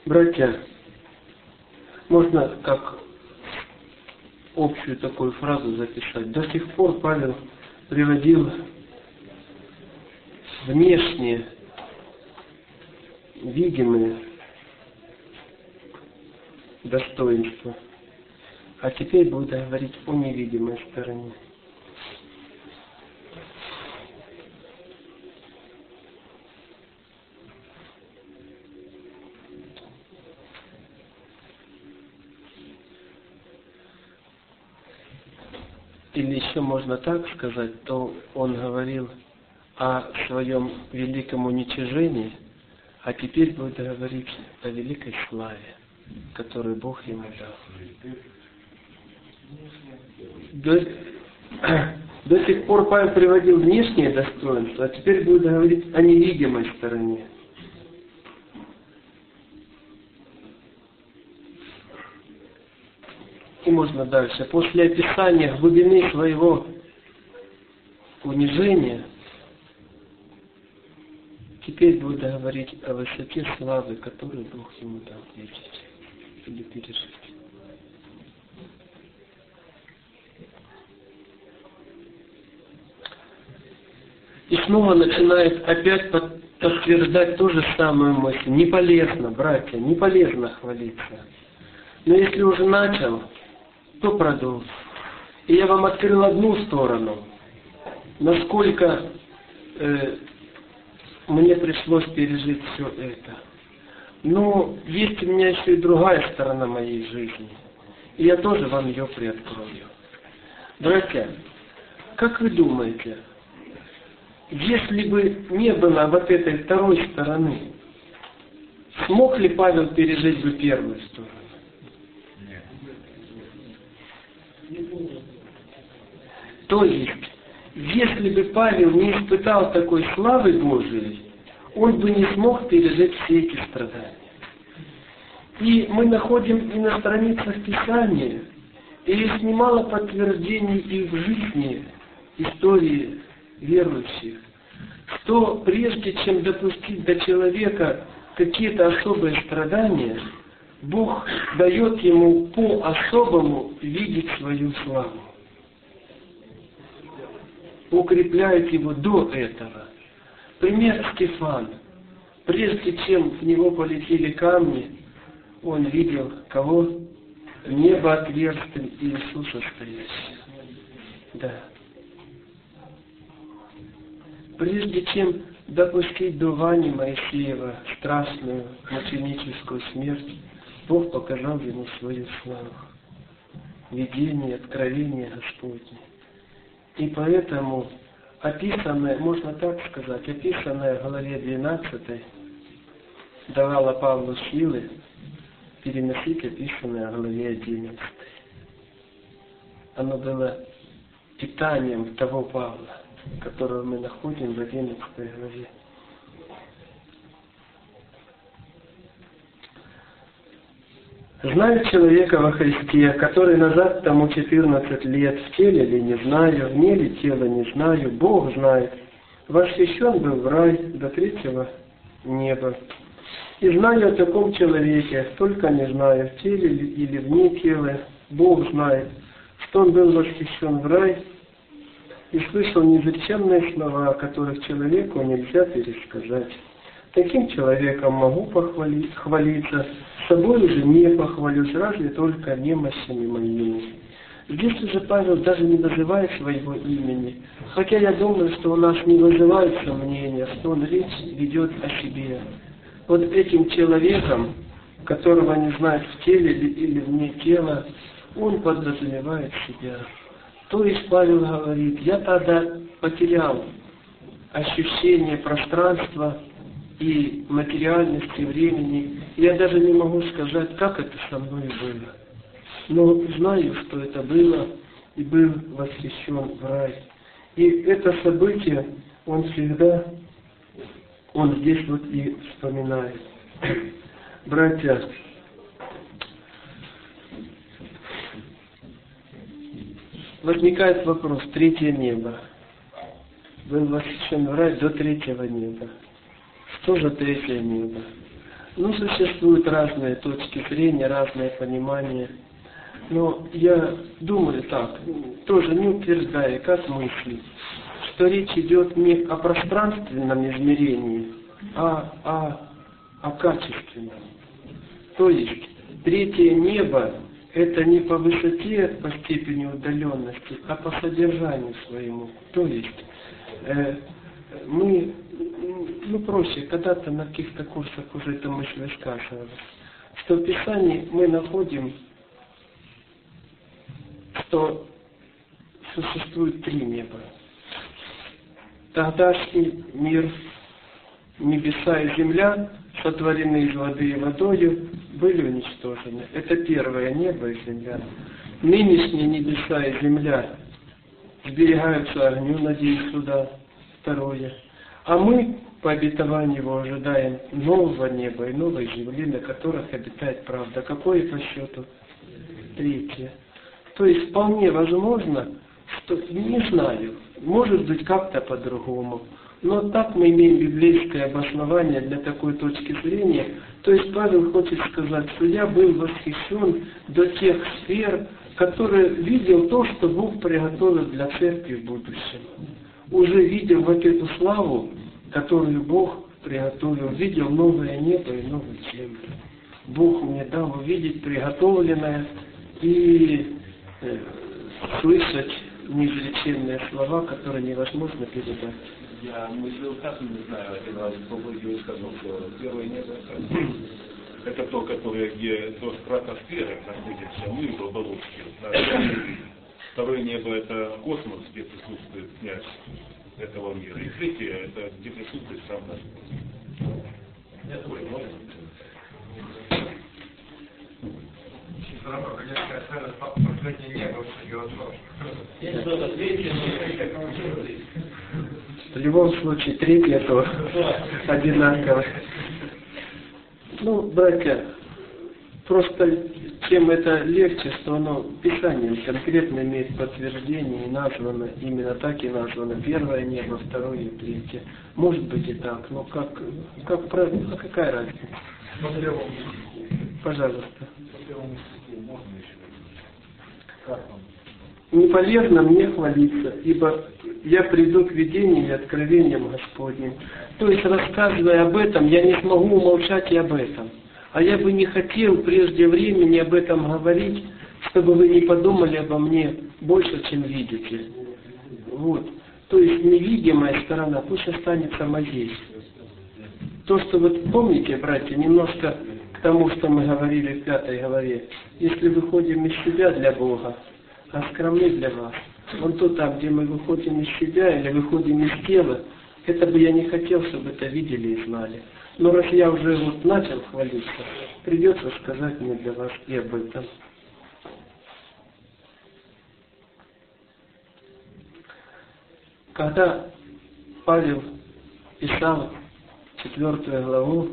Братья, можно как общую такую фразу записать. До сих пор Павел приводил внешние, видимые достоинства, а теперь будет говорить о невидимой стороне. Или еще можно так сказать, то он говорил о своем великом уничижении, а теперь будет говорить о великой славе, которую Бог ему дал. До сих пор Павел приводил внешние достоинства, а теперь будет говорить о невидимой стороне. И можно дальше. После описания глубины своего унижения, теперь будет говорить о высоте славы, которую Бог ему дал видеть или пережить. И снова начинает опять подтверждать ту же самую мысль. Не полезно, братья, не полезно хвалиться. Но если уже начал, то продолжу. И я вам открыл одну сторону, насколько мне пришлось пережить все это. Но есть у меня еще и другая сторона моей жизни. И я тоже вам ее приоткрою. Братья, как вы думаете, если бы не было вот этой второй стороны, смог ли Павел пережить бы первую сторону? То есть, если бы Павел не испытал такой славы Божией, он бы не смог пережить все эти страдания. И мы находим и на страницах Писания, и есть немало подтверждений и в жизни, истории верующих, что прежде чем допустить до человека какие-то особые страдания, Бог дает ему по-особому видеть свою славу. Укрепляет его до этого. Пример Стефан. Прежде чем в него полетели камни, он видел кого? Небо отверстым и Иисуса стоящего. Да. Прежде чем допустить до Вани Моисеева страшную мученическую смерть, Бог показал ему свою славу. Видение, откровение Господне. И поэтому описанное, можно так сказать, описанное в главе 12 давало Павлу силы переносить описанное в главе 11. Оно было питанием того Павла, которого мы находим в 11 главе. Знаю человека во Христе, который назад тому 14 лет, в теле ли не знаю, вне ли тела не знаю, Бог знает, восхищен был в рай до 3-го неба. И знаю о таком человеке, только не знаю, в теле ли или вне тела, Бог знает, что он был восхищен в рай и слышал неизреченные слова, которых человеку нельзя пересказать. Таким человеком могу хвалиться, собой же не похвалюсь, разве только немощами моими. Здесь уже Павел даже не называет своего имени, хотя я думаю, что у нас не вызывает сомнения, что он речь ведет о себе. Вот этим человеком, которого не знает в теле или вне тела, он подразумевает себя. То есть Павел говорит, я тогда потерял ощущение пространства и материальности, времени. Я даже не могу сказать, как это со мной было. Но знаю, что это было, и был восхищен в рай. И это событие он всегда, он здесь вот и вспоминает. Братья, возникает вопрос, 3-е небо. Был восхищен в рай до 3-го неба. Что же 3-е небо? Ну, существуют разные точки зрения, разные понимания. Но я думаю так, тоже не утверждая, как мысли, что речь идет не о пространственном измерении, а о качественном. То есть, третье небо – это не по высоте, по степени удаленности, а по содержанию своему. То есть, мы, проще, когда-то на каких-то курсах уже эта мысль высказывалась, что в Писании мы находим, что существует три неба. Тогдашний мир, небеса и земля, сотворены из воды и водою, были уничтожены. Это первое небо и земля. Нынешние небеса и земля сберегаются огню, надеюсь, сюда. Второе. А мы, по обетованию его, ожидаем нового неба и новой земли, на которых обитает правда. Какое по счету? Третье. То есть вполне возможно, что, не знаю, может быть как-то по-другому. Но так мы имеем библейское обоснование для такой точки зрения. То есть Павел хочет сказать, что я был восхищен до тех сфер, которые видел то, что Бог приготовил для церкви в будущем. Уже видел вот эту славу, которую Бог приготовил, видел новое небо и новую землю. Бог мне дал увидеть приготовленное и слышать неизреченные слова, которые невозможно передать. Я мыслил так, не знаю, один раз Богу сказал, что первое небо это то, которое, где до стратосферы находится, мы в оболочке. Второе небо это космос, где присутствует князь этого мира. И третье это где присутствует сам наш Бог. Я такой, может В любом случае, третье то одинаково. Ну, братья, просто чем это легче, что оно Писанием конкретно имеет подтверждение и названо, именно так и названо. Первое небо, второе и третье. Может быть и так, но как правильно, а какая разница? Пожалуйста. Не полезно мне хвалиться, ибо я приду к видениям и откровениям Господним. То есть, рассказывая об этом, я не смогу умолчать и об этом. А я бы не хотел прежде времени об этом говорить, чтобы вы не подумали обо мне больше, чем видите. Вот. То есть, невидимая сторона пусть останется моей. То, что вы помните, братья, немножко к тому, что мы говорили в 5 главе. Если выходим из себя для Бога, а скромны для вас. Вон то там, где мы выходим из себя или выходим из тела, это бы я не хотел, чтобы это видели и знали. Но раз я уже вот начал хвалиться, придется сказать мне для вас и об этом. Когда Павел писал 4 главу,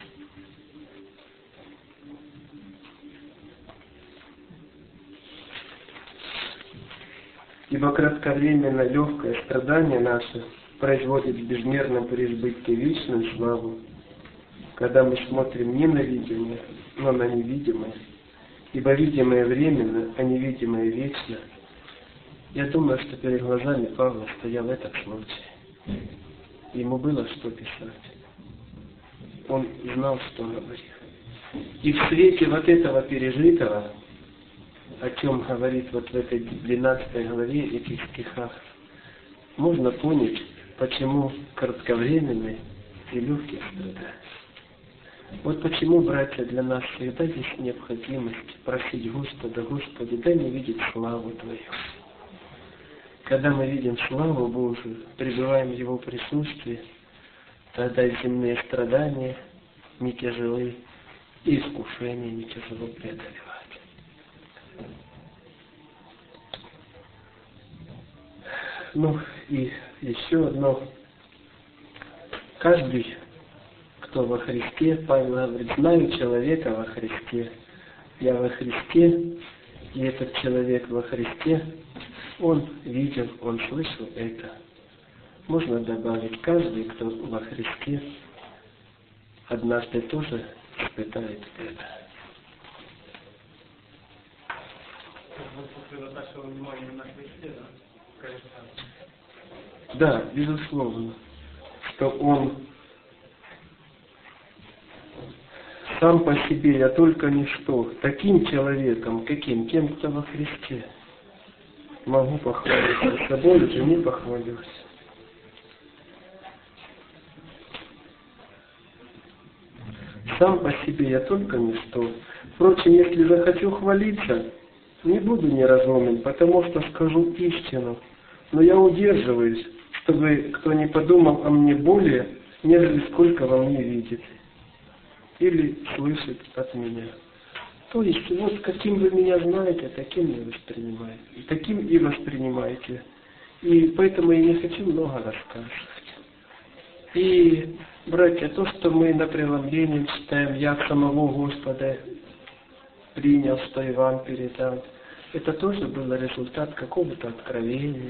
ибо кратковременно легкое страдание наше производит в безмерном преизбытке вечную славу, когда мы смотрим не на видимое, но на невидимое, ибо видимое временно, а невидимое вечно. Я думаю, что перед глазами Павла стоял этот случай. Ему было что писать. Он знал, что говорить. И в свете вот этого пережитого, о чем говорит вот в этой 12 главе этих стихах, можно понять, почему кратковременные и легкие страдания. Вот почему, братья, для нас всегда есть необходимость просить Господа, Господи, дай мне видеть славу Твою. Когда мы видим славу Божию, пребываем в Его присутствии, тогда земные страдания не тяжелы, и искушения не тяжело преодолевать. Ну и еще одно. Каждый, кто во Христе, Павел говорит, знаю человека во Христе. Я во Христе, и этот человек во Христе, он видел, он слышал это. Можно добавить, каждый, кто во Христе, однажды тоже испытает это. Да, безусловно, что он сам по себе, я только ничто. Таким человеком, каким? Тем, кто во Христе. Могу похвалиться собой, уже не похвалюсь. Сам по себе я только ничто. Впрочем, если захочу хвалиться, не буду неразумен, потому что скажу истину. Но я удерживаюсь, чтобы кто не подумал о мне более, нежели сколько во мне видит или слышит от меня. То есть, вот каким вы меня знаете, таким и воспринимаете. И таким и воспринимаете. И поэтому я не хочу много рассказывать. И, братья, то, что мы на преломлении читаем, я самого Господа принял, что и вам передал, это тоже был результат какого-то откровения,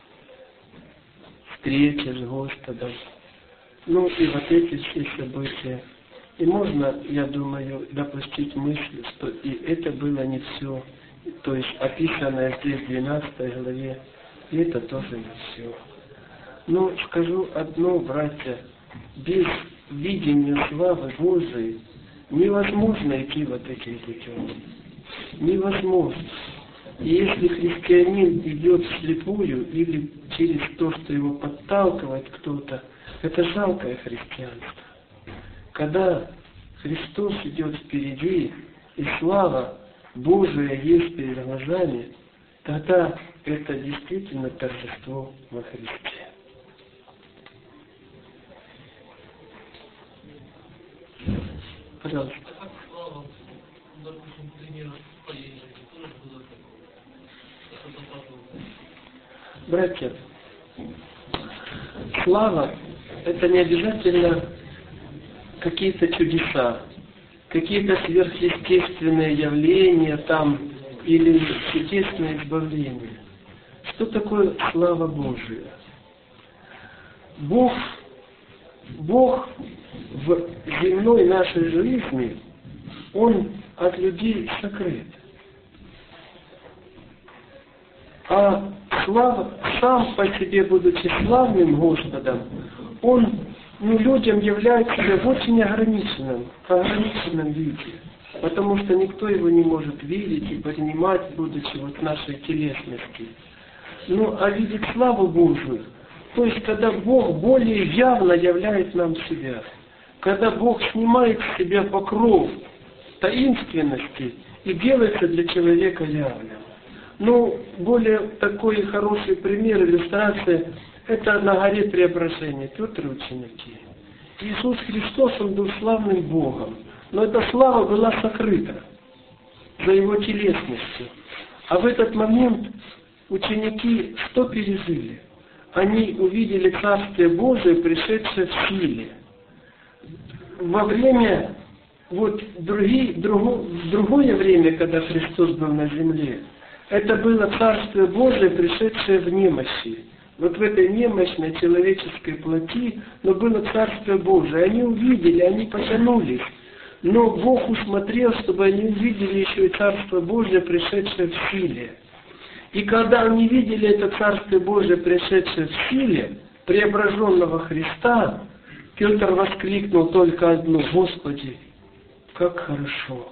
встречи с Господом. Ну и вот эти все события. И можно, я думаю, допустить мысль, что и это было не все. То есть описанное здесь в 12 главе, и это тоже не все. Но скажу одно, братья, без видения славы Божией невозможно идти вот этим путем. Невозможно. И если христианин идет вслепую или через то, что его подталкивает кто-то, это жалкое христианство. Когда Христос идет впереди, и слава Божия есть перед глазами, тогда это действительно торжество во Христе. Пожалуйста. Братья, слава – это не обязательно какие-то чудеса, какие-то сверхъестественные явления там или чудесное избавление. Что такое слава Божия? Бог в земной нашей жизни, Он от людей сокрыт. А слава, сам по себе, будучи славным Господом, Он людям являет себя в очень ограниченном виде. Потому что никто его не может видеть и принимать, будучи вот нашей телесности. Ну, а видеть славу Божию, то есть, когда Бог более явно являет нам себя, когда Бог снимает с себя покров таинственности и делается для человека явным. Ну, более такой хороший пример, иллюстрация, это на горе Преображения, Петр и ученики. Иисус Христос, Он был славным Богом, но эта слава была сокрыта за Его телесностью. А в этот момент ученики что пережили? Они увидели Царствие Божие, пришедшее в силе. Во время, вот другое время, когда Христос был на земле, это было Царствие Божие, пришедшее в немощи. Вот в этой немощной человеческой плоти, но было Царствие Божие. Они увидели, они потянулись. Но Бог усмотрел, чтобы они увидели еще и Царство Божие, пришедшее в силе. И когда они видели это Царствие Божие, пришедшее в силе, преображенного Христа, Петр воскликнул только одно: Господи, как хорошо!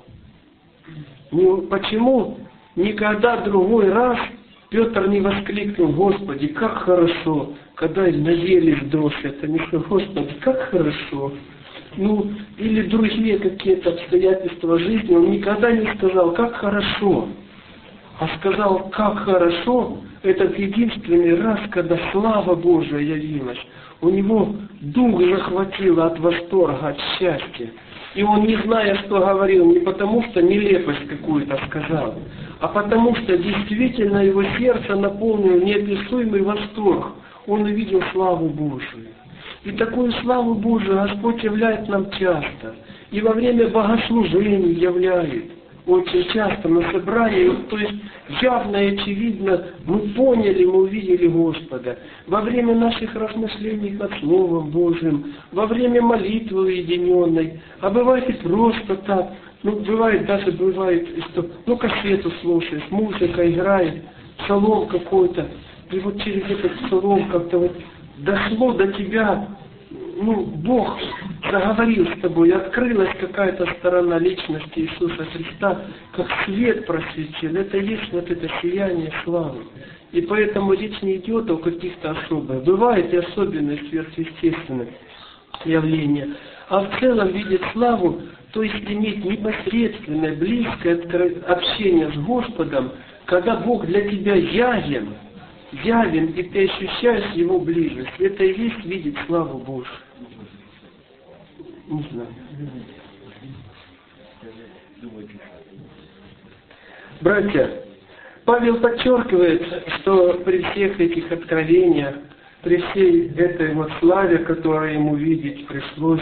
Почему никогда другой раз Петр не воскликнул: Господи, как хорошо, когда наелись доши, это не что, Господи, как хорошо. Или другие какие-то обстоятельства жизни, он никогда не сказал, как хорошо, а сказал, как хорошо, этот единственный раз, когда слава Божия явилась. У него дух захватило от восторга, от счастья. И он, не зная, что говорил, не потому что нелепость какую-то сказал, а потому что действительно его сердце наполнил неописуемый восторг. Он увидел славу Божию. И такую славу Божию Господь являет нам часто. И во время богослужений являет. очень часто на собрании, вот, то есть явно и очевидно мы поняли, мы увидели Господа. Во время наших размышлений над Словом Божьим, во время молитвы уединенной, а бывает и просто так, бывает, что, кассету слушаешь, музыка играет, псалом какой-то, и вот через этот псалом как-то вот дошло до тебя, Бог заговорил с тобой, открылась какая-то сторона личности Иисуса Христа, как свет просветил. Это и есть вот это сияние славы. И поэтому речь не идет о каких-то особых. Бывают и особенные сверхъестественные явления. А в целом видеть славу, то есть иметь непосредственное, близкое общение с Господом, когда Бог для тебя явен, и ты ощущаешь Его близость. Это и есть видеть славу Божью. Не знаю. Братья, Павел подчеркивает, что при всех этих откровениях, при всей этой вот славе, которую ему видеть пришлось,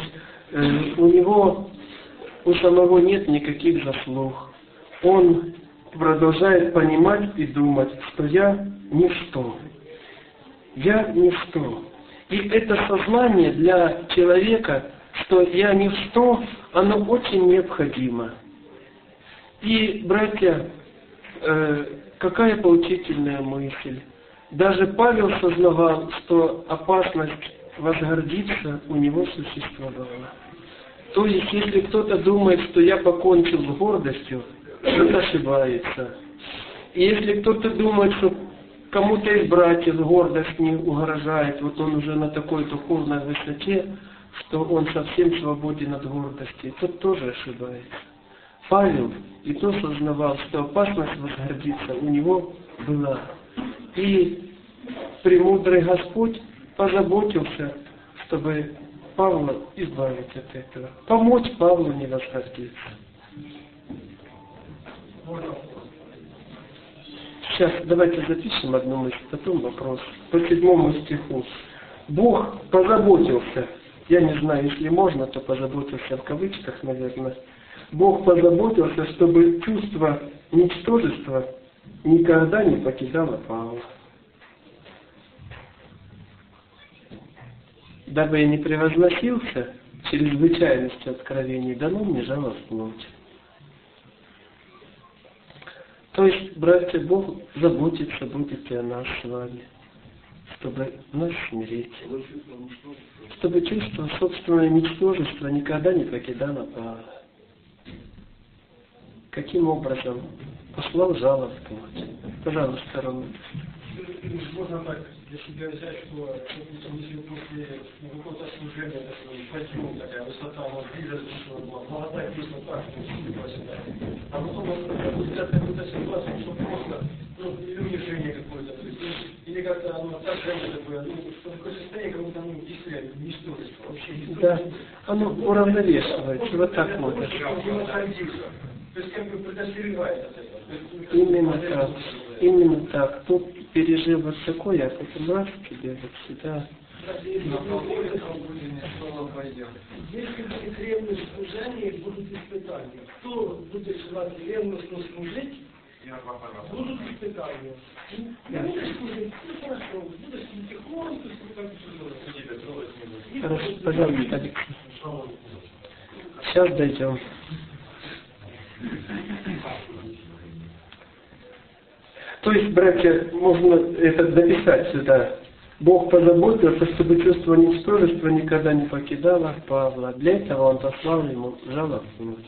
у самого нет никаких заслуг. Он продолжает понимать и думать, что я ничто. Я ничто. И это сознание для человека, что я ничто, оно очень необходимо. И, братья, какая поучительная мысль. Даже Павел сознавал, что опасность возгордиться у него существовала. То есть, если кто-то думает, что я покончил с гордостью, тот ошибается. И если кто-то думает, что кому-то из братьев гордость не угрожает, вот он уже на такой духовной высоте, что он совсем свободен от гордости, тот тоже ошибается. Павел и то сознавал, что опасность возгордиться у него была. И премудрый Господь позаботился, чтобы Павла избавить от этого, помочь Павлу не возгордиться. Сейчас давайте запишем одну мысль, потом вопрос. По 7 стиху. Бог позаботился, я не знаю, если можно, то позаботился в кавычках, наверное. Бог позаботился, чтобы чувство ничтожества никогда не покидало Павла. Дабы я не превозносился чрезвычайностью откровений, дано мне жало в плоть. То есть, братья, Бог заботится будет и о нас с вами, чтобы нас смирить, чтобы чувство собственного ничтожества никогда не покидало Павла. Каким образом? Послал жало в плоть. Пожалуйста, Рома. Можно так для себя взять, что если после какого-то служения подъем, такая высота, вот близость, что молодая песня так, а потом взять какую-то ситуацию, что просто или унижение какое-то, или как-то оно отражение такое, что такое состояние, как будто действительно ничтожество, вообще ничтожество. Да, оно уравновешивается, вот так можно. То есть как бы предостерегает от этого. Именно так. Тут пережив вот такое, а потом раз тебе вот сюда. Если будет ревность в служении, будут испытания. Кто будет желать ревностно служить, будут испытания. Я буду служить, хорошо, буду тихонько, Хорошо, пожалуйста, Алексей. Сейчас дойдем. То есть, братья, можно это дописать сюда. Бог позаботился, чтобы чувство ничтожества никогда не покидало Павла. Для этого Он послал ему жало в плоть.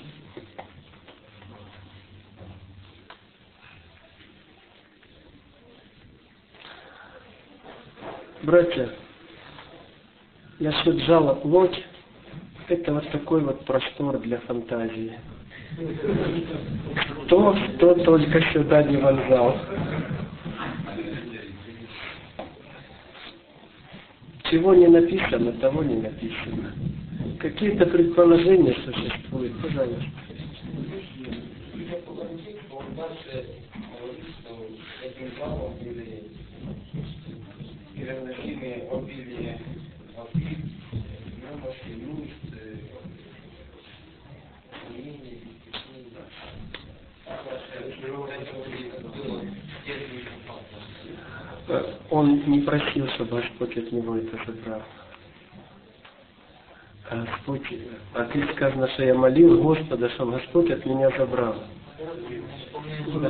Братья, насчет жала плоть, это вот такой вот простор для фантазии. Кто только сюда не вонзал. Чего не написано, того не написано. Какие-то предположения существуют, пожалуйста. он не просил, чтобы Господь от него это забрал. А Господь, а ты сказано, что я молил Господа, чтобы Господь от меня забрал. Да.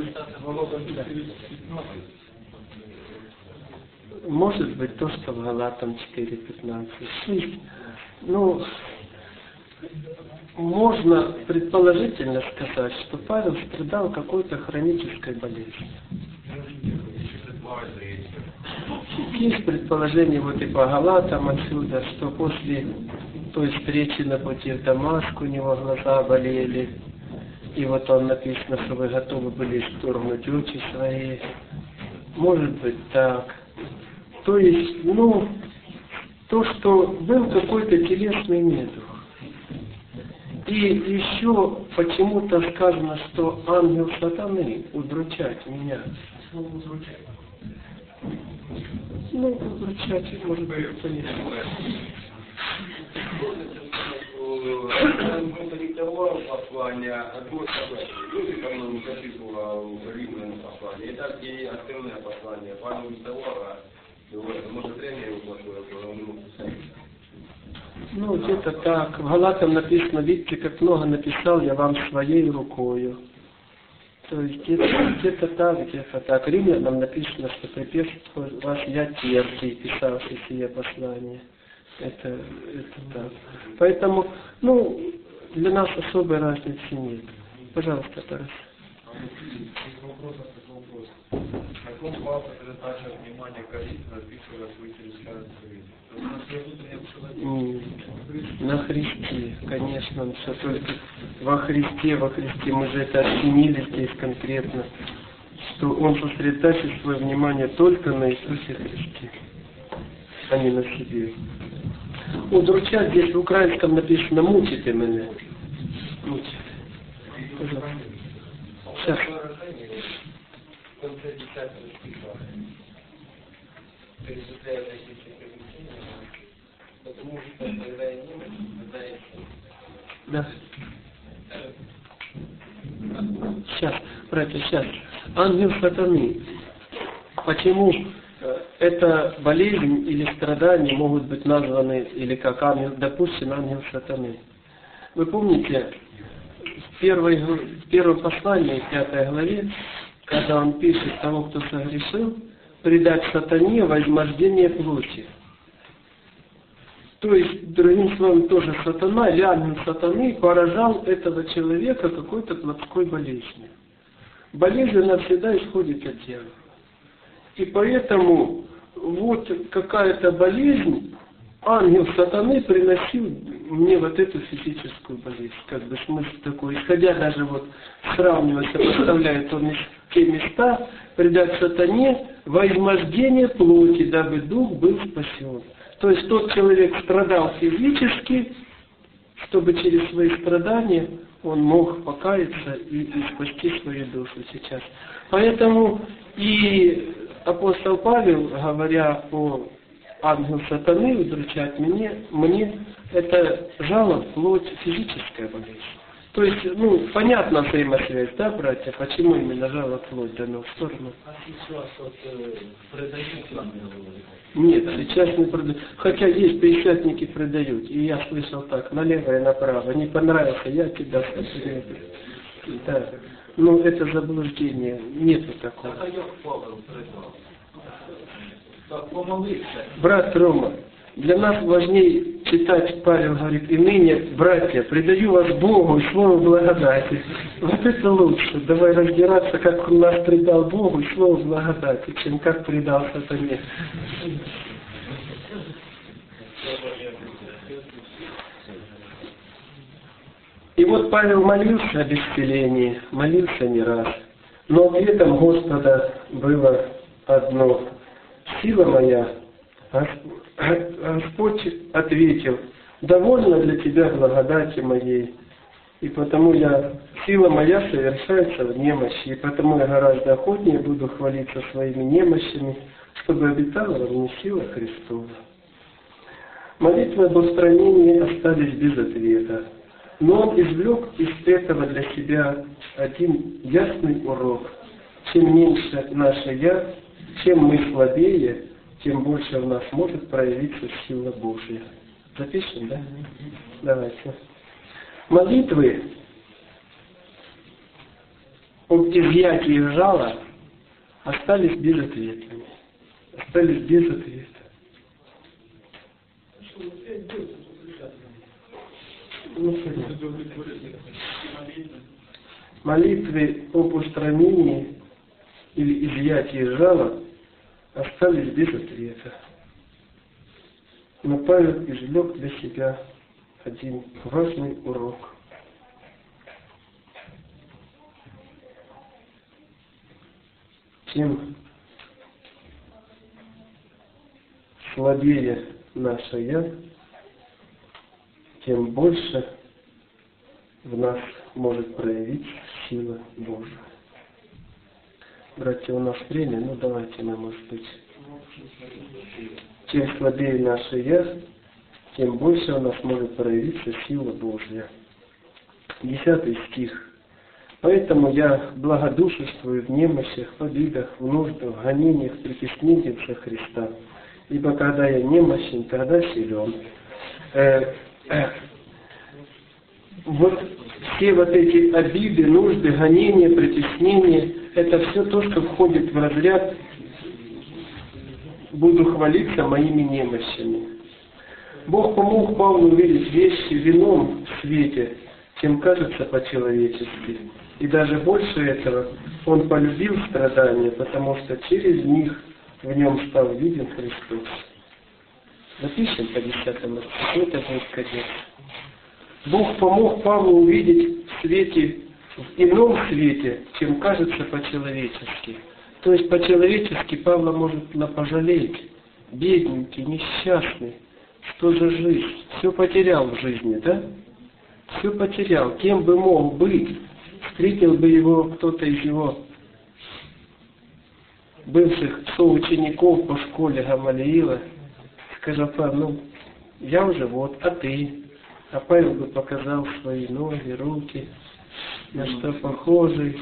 Может быть, то, что в Галатам 4:15. Ну, можно предположительно сказать, что Павел страдал какой-то хронической болезнью. Есть предположение вот и по Галатам отсюда, что после той встречи на пути в Дамаск у него глаза болели, и вот он написано, что вы готовы были исторгнуть очи свои. Может быть так. То есть, ну, то, что был какой-то телесный недуг. И еще почему-то сказано, что ангел сатаны удручать меня. Ну, удручать, может быть, конечно. Он продиктовал послание от Господа, люди, по-моему, записывал римлян послание, и так и остальные послания. Павел диктовал, может, время его плохое, что он не мог писать. Ну, где-то так. В Галатам написано, видите, как много написал я вам своей рукою. То есть где-то так, где-то так. Римлянам написано, что приветствую вас я терпий, писавший сие послание. Это так. Поэтому, ну, для нас особой разницы нет. Пожалуйста, Тарас. Вопрос. На каком пафосе также внимание Коринф записывает свой через На Христе, конечно, все только во Христе. Мы же это оценили здесь конкретно, что Он сосредотачивает свое внимание только на Иисусе Христе, а не на себе. Удручать здесь в украинском написано «мучите меня». Мучите. Пожалуйста. Сейчас. В конце 10 стиха перечисляют такие приключения, потому что когда я немец, Да. Сейчас, братья, сейчас. Ангел сатаны. Почему эта болезнь или страдания могут быть названы, или как ангел, допустим, ангел сатаны? Вы помните, в первом послании, 5 главе, когда он пишет того, кто согрешил, предать сатане возмождение плоти. То есть, другим словом, тоже сатана, или ангел сатаны поражал этого человека какой-то плотской болезнью. Болезнь, она всегда исходит от дьявола. И поэтому вот какая-то болезнь, ангел сатаны приносил мне вот эту физическую болезнь. Как бы смысл такой. Исходя даже вот сравнивать, сопоставляет он те места, предать сатане возмождение плоти, дабы дух был спасен. То есть тот человек страдал физически, чтобы через свои страдания он мог покаяться и спасти свою душу сейчас. Поэтому и апостол Павел, говоря о ангел сатаны удручать мне это жало плоть, физическая болезнь. То есть, ну, понятна взаимосвязь, да, братья, почему именно жало плоть дано в сторону? а сейчас вот продают ангелов? Нет, сейчас не продают. Хотя есть пятидесятники продают. И я слышал так, налево и направо. Не понравился, я тебя спасаю. Да. Ну, это заблуждение. Нету такого. А я Павел придал. Так, помолиться. Брат Рома, для нас важнее читать, Павел говорит, и ныне, братья, предаю вас Богу и Слову благодати. Вот это лучше. Давай разбираться, как он нас предал Богу и Слову благодати, чем как предал сатане. И вот Павел молился об исцелении, молился не раз. Но ответом Господа было одно. Сила моя, Господь ответил, довольно для тебя благодати моей. И потому сила моя совершается в немощи, и потому я гораздо охотнее буду хвалиться своими немощами, чтобы обитала во мне сила Христова. Молитвы об устранении остались без ответа. Но он извлек из этого для себя один ясный урок. Чем меньше наше «я», чем мы слабее, тем больше в нас может проявиться сила Божья. Запишем, да? Давайте. Молитвы об изъятии жала остались безответными. Остались без ответа. Молитвы об устранении или изъятии жала остались без ответа. Но Павел извлек для себя один важный урок. Чем слабее наше «я», тем больше в нас может проявиться сила Божия. Братья, у нас время, ну давайте мы, может быть. Чем слабее наше «я», тем больше у нас может проявиться сила Божья. 10 стих. Поэтому я благодушествую в немощах, в обидах, в нуждах, в гонениях, в притеснениях за Христа. Ибо когда я немощен, тогда силен. Вот все вот эти обиды, нужды, гонения, притеснения, это все то, что входит в разряд «буду хвалиться моими немощами». Бог помог Павлу увидеть вещи в ином свете, чем кажется по-человечески. И даже больше этого, он полюбил страдания, потому что через них в нем стал виден Христос. Запишем по 10 стиху, это будет конец. Бог помог Павлу увидеть в свете, в ином свете, чем кажется по-человечески. То есть по-человечески Павла может пожалеть. Бедненький, несчастный. Что за жизнь? Все потерял в жизни, да? Все потерял. Кем бы мог быть? Встретил бы его кто-то из его бывших соучеников по школе Гамалиила. Сказал: ну, я уже вот, а ты? А Павел бы показал свои ноги, руки, на что похожий.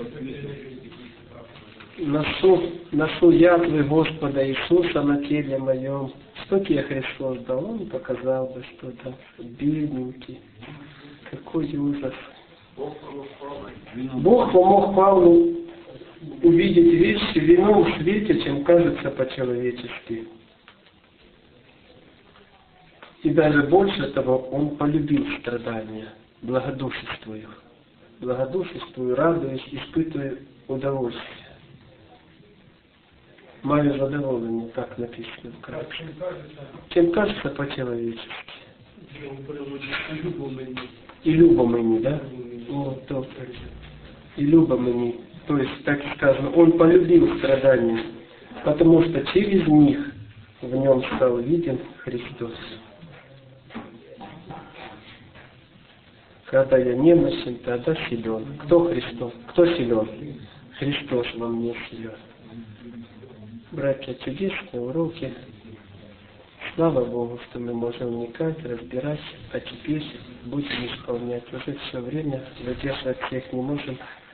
Ношу язвы Господа Иисуса на теле моем. Что тебе Христос дал? Он показал бы что-то. Бедненький. Какой ужас. Бог помог Павлу увидеть вещи в ином свете, чем кажется по-человечески. И даже больше того, он полюбил страдания, благодушествуя их. Благодушествую, радуюсь, испытываю удовольствие. Маю задоволение, так написано вкратце. Чем кажется по-человечески. И любо мені, да? О, добре. И любо мені. То есть, так и сказано, он полюбил страдания, потому что через них в нем стал виден Христос. Когда я немощен, тогда силен. Кто Христос? Кто силен? Христос во мне силен. Братья, чудесные уроки. Слава Богу, что мы можем вникать, разбирать, а теперь будем исполнять. Уже все время задержать всех не можем.